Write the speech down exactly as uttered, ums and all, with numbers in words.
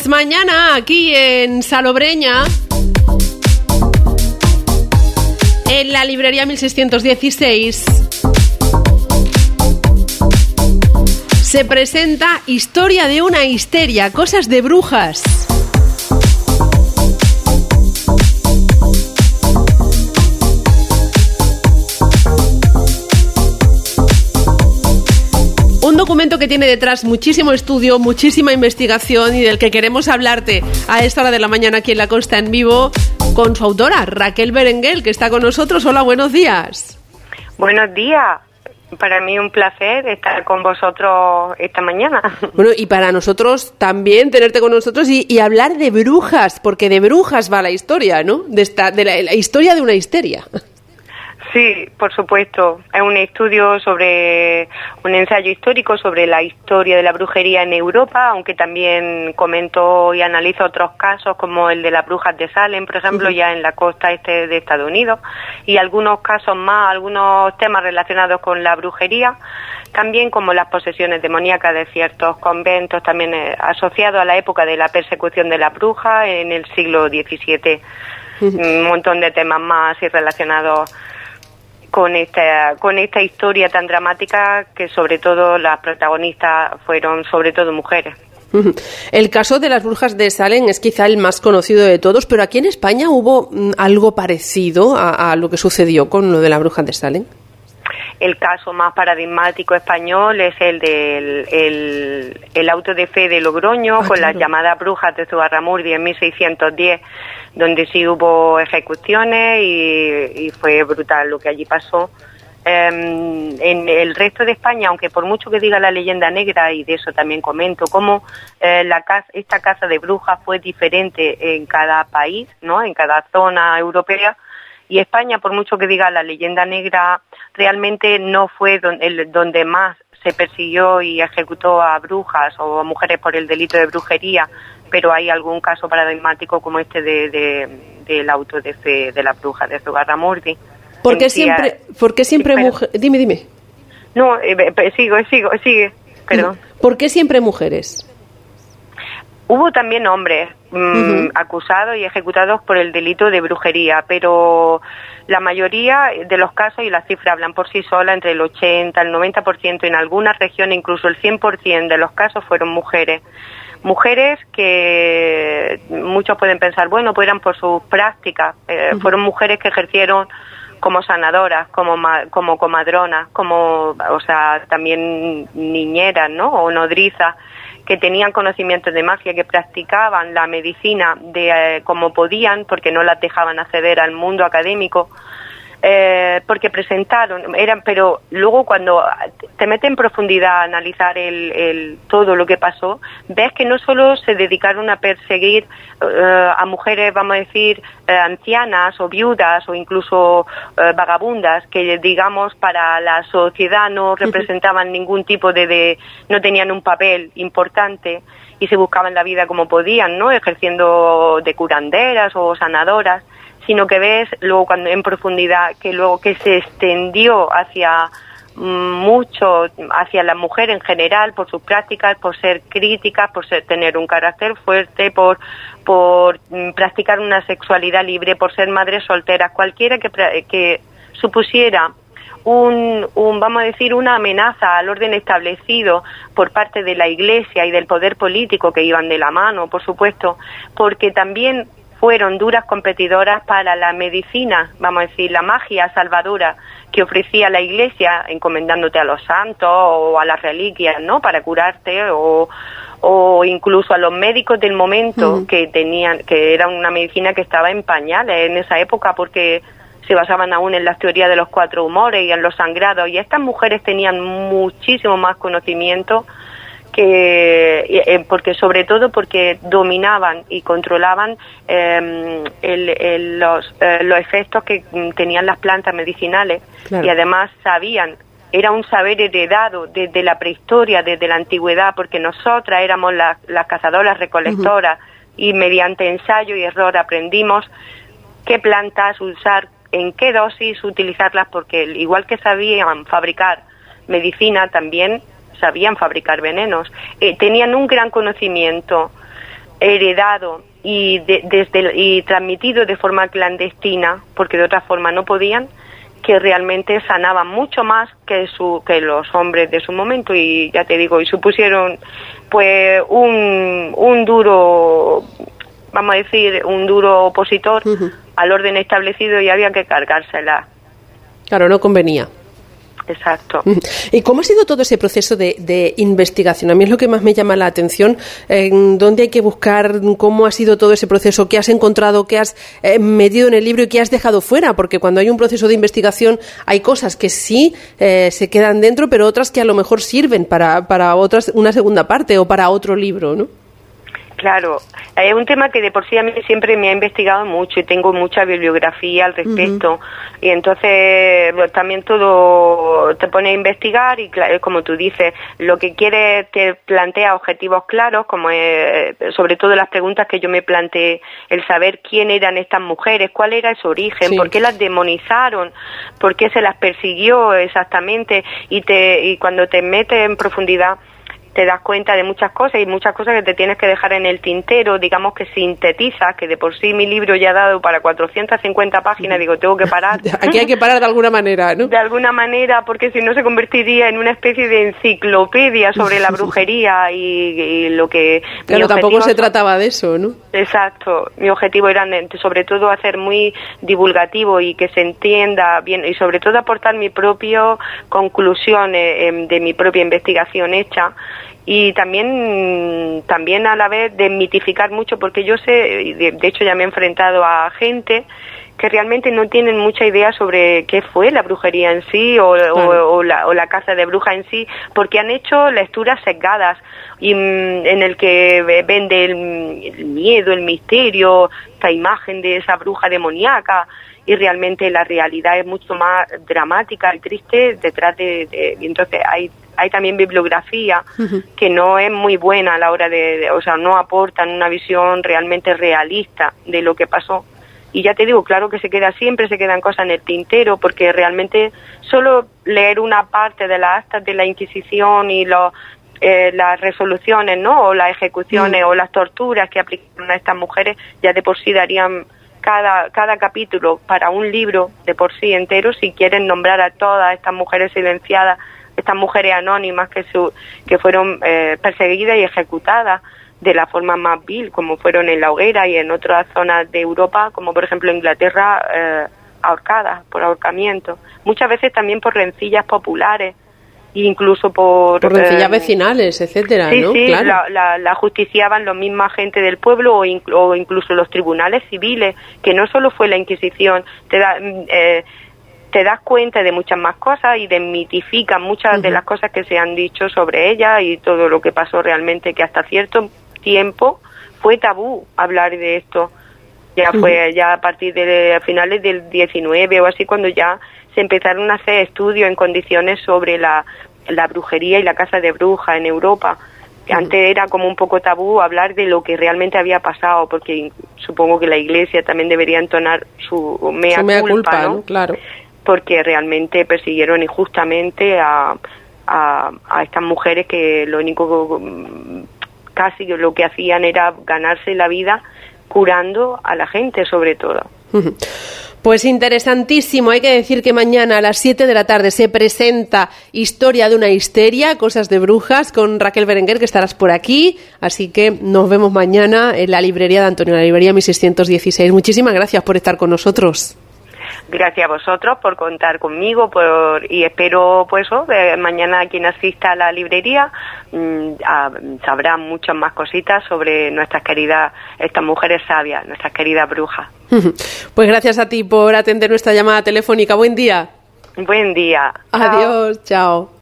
Pues mañana aquí en Salobreña, en la librería mil seiscientos dieciséis, se presenta Historia de una histeria, cosas de brujas. Un documento que tiene detrás muchísimo estudio, muchísima investigación y del que queremos hablarte a esta hora de la mañana aquí en La Costa en Vivo con su autora, Raquel Berenguel, que está con nosotros. Hola, buenos días. Buenos días. Para mí un placer estar con vosotros esta mañana. Bueno, y para nosotros también tenerte con nosotros y, y hablar de brujas, porque de brujas va la historia, ¿no? De, esta, de la, la historia de una histeria. Sí, por supuesto. Es un estudio sobre, un ensayo histórico sobre la historia de la brujería en Europa, aunque también comento y analizo otros casos como el de las brujas de Salem, por ejemplo, uh-huh. ya en la costa este de Estados Unidos, y algunos casos más, algunos temas relacionados con la brujería, también como las posesiones demoníacas de ciertos conventos, también eh, asociados a la época de la persecución de la bruja en el siglo diecisiete. Uh-huh. Un montón de temas más y relacionados con esta con esta historia tan dramática, que sobre todo las protagonistas fueron sobre todo mujeres. El caso de las brujas de Salem es quizá el más conocido de todos, pero aquí en España hubo algo parecido a, a lo que sucedió con lo de la bruja de Salem. El caso más paradigmático español es el del el, el auto de fe de Logroño, ah, con claro. las llamadas brujas de Zugarramurdi en mil seiscientos diez, donde sí hubo ejecuciones y, y fue brutal lo que allí pasó. Eh, en el resto de España, aunque por mucho que diga la leyenda negra, y de eso también comento, cómo eh, la casa, esta casa de brujas fue diferente en cada país, ¿no? En cada zona europea. Y España, por mucho que diga la leyenda negra, realmente no fue donde, el, donde más se persiguió y ejecutó a brujas o a mujeres por el delito de brujería, pero hay algún caso paradigmático como este de, de, del auto de fe de la bruja de Zugarramurdi. ¿Por qué siempre, ¿por qué siempre sí, mujeres? Dime, dime. No, eh, sigo, sigo, sigue, perdón. ¿Por qué siempre mujeres? Hubo también hombres mmm, uh-huh. acusados y ejecutados por el delito de brujería, pero la mayoría de los casos, y las cifras hablan por sí solas, entre el ochenta, el noventa por ciento, en algunas regiones incluso el cien por ciento de los casos fueron mujeres. Mujeres que muchos pueden pensar, bueno, pues eran por sus prácticas, eh, uh-huh. fueron mujeres que ejercieron como sanadoras, como ma- como comadronas, como, o sea, también niñeras, ¿no? O nodrizas, que tenían conocimientos de magia, que practicaban la medicina de eh, como podían, porque no las dejaban acceder al mundo académico, eh, porque presentaron, eran, pero luego cuando te metes en profundidad a analizar el, el todo lo que pasó, ves que no solo se dedicaron a perseguir eh, a mujeres, vamos a decir, eh, ancianas o viudas o incluso eh, vagabundas, que digamos para la sociedad no representaban ningún tipo de, de, no tenían un papel importante y se buscaban la vida como podían, ¿no? Ejerciendo de curanderas o sanadoras, sino que ves luego cuando en profundidad que luego que se extendió hacia mucho, hacia la mujer en general, por sus prácticas, por ser críticas, por ser, tener un carácter fuerte, por por practicar una sexualidad libre, por ser madres solteras, cualquiera que, que supusiera un, un, vamos a decir, una amenaza al orden establecido por parte de la Iglesia y del poder político, que iban de la mano, por supuesto, porque también fueron duras competidoras para la medicina, vamos a decir, la magia salvadora que ofrecía la Iglesia, encomendándote a los santos o a las reliquias, ¿no?, para curarte, o, o incluso a los médicos del momento, uh-huh. que tenían, que era una medicina que estaba en pañales en esa época, porque se basaban aún en las teorías de los cuatro humores y en los sangrados, y estas mujeres tenían muchísimo más conocimiento, que eh, porque sobre todo porque dominaban y controlaban eh, el, el, los, eh, los efectos que tenían las plantas medicinales, claro. Y además sabían, era un saber heredado desde la prehistoria, desde la antigüedad, porque nosotras éramos las, las cazadoras recolectoras, uh-huh. y mediante ensayo y error aprendimos qué plantas usar, en qué dosis utilizarlas, porque igual que sabían fabricar medicina, también sabían fabricar venenos, eh, tenían un gran conocimiento heredado y, de, desde, y transmitido de forma clandestina, porque de otra forma no podían, que realmente sanaban mucho más que su que los hombres de su momento, y ya te digo, y supusieron pues un, un duro, vamos a decir, un duro opositor uh-huh. al orden establecido, y había que cargársela. Claro, no convenía. Exacto. ¿Y cómo ha sido todo ese proceso de, de investigación? A mí es lo que más me llama la atención. Eh, ¿Dónde hay que buscar? ¿Cómo ha sido todo ese proceso? ¿Qué has encontrado? ¿Qué has eh, metido en el libro y qué has dejado fuera? Porque cuando hay un proceso de investigación hay cosas que sí eh, se quedan dentro, pero otras que a lo mejor sirven para, para otras, una segunda parte o para otro libro, ¿no? Claro, es un tema que de por sí a mí siempre me ha investigado mucho y tengo mucha bibliografía al respecto. Uh-huh. Y entonces también todo te pone a investigar y, como tú dices, lo que quieres te plantea objetivos claros, como es, sobre todo las preguntas que yo me planteé, el saber quién eran estas mujeres, cuál era su origen, sí. por qué las demonizaron, por qué se las persiguió exactamente, y te y cuando te metes en profundidad te das cuenta de muchas cosas, y muchas cosas que te tienes que dejar en el tintero, digamos que sintetizas, que de por sí mi libro ya ha dado para cuatrocientas cincuenta páginas, digo, tengo que parar. Aquí hay que parar de alguna manera, ¿no? De alguna manera, porque si no se convertiría en una especie de enciclopedia sobre la brujería y, y lo que... Claro, tampoco se trataba de eso, ¿no? Exacto, mi objetivo era sobre todo hacer muy divulgativo y que se entienda bien, y sobre todo aportar mi propia conclusión eh, de mi propia investigación hecha. Y también también a la vez desmitificar mucho, porque yo sé, de, de hecho ya me he enfrentado a gente que realmente no tienen mucha idea sobre qué fue la brujería en sí o, claro. o, o, la, o la caza de bruja en sí, porque han hecho lecturas sesgadas y en el que vende el, el miedo, el misterio, esta imagen de esa bruja demoníaca, y realmente la realidad es mucho más dramática y triste detrás de... de y entonces hay hay también bibliografía uh-huh. que no es muy buena a la hora de, de, o sea, no aportan una visión realmente realista de lo que pasó. Y ya te digo, claro que se queda siempre, se quedan cosas en el tintero, porque realmente solo leer una parte de las actas de la Inquisición y los, eh, las resoluciones, ¿no? O las ejecuciones uh-huh. o las torturas que aplicaron a estas mujeres, ya de por sí darían cada, cada capítulo para un libro de por sí entero, si quieren nombrar a todas estas mujeres silenciadas, estas mujeres anónimas que su, que fueron eh, perseguidas y ejecutadas de la forma más vil, como fueron en la hoguera, y en otras zonas de Europa, como por ejemplo Inglaterra, eh, ahorcadas por ahorcamiento. Muchas veces también por rencillas populares, incluso por... Por rencillas eh, vecinales, etcétera, sí, ¿no? Sí, claro. la, la, la justiciaban los misma gente del pueblo o, in, o incluso los tribunales civiles, que no solo fue la Inquisición, te da... Eh, te das cuenta de muchas más cosas y desmitifican muchas uh-huh. de las cosas que se han dicho sobre ella y todo lo que pasó realmente, que hasta cierto tiempo fue tabú hablar de esto. Ya uh-huh. fue ya a partir de finales del diecinueve o así, cuando ya se empezaron a hacer estudios en condiciones sobre la, la brujería y la caza de brujas en Europa. Uh-huh. Antes era como un poco tabú hablar de lo que realmente había pasado, porque supongo que la Iglesia también debería entonar su mea, su mea culpa, culpa, ¿no? ¿no? Claro. Porque realmente persiguieron injustamente a, a, a estas mujeres que lo único, casi lo que hacían era ganarse la vida curando a la gente, sobre todo. Pues interesantísimo. Hay que decir que mañana a las siete de la tarde se presenta Historia de una histeria, Cosas de brujas, con Raquel Berenguer, que estarás por aquí. Así que nos vemos mañana en la librería de Antonio, la librería mil seiscientos dieciséis. Muchísimas gracias por estar con nosotros. Gracias a vosotros por contar conmigo, por y espero pues oh, eh, mañana quien asista a la librería mmm, a, sabrá muchas más cositas sobre nuestras queridas, estas mujeres sabias, nuestras queridas brujas. Pues gracias a ti por atender nuestra llamada telefónica. Buen día. Buen día. Adiós, chao. chao.